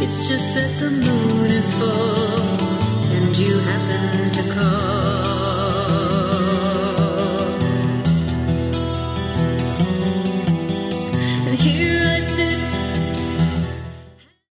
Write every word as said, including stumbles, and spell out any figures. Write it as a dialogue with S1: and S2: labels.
S1: It's just that the moon is full and you happen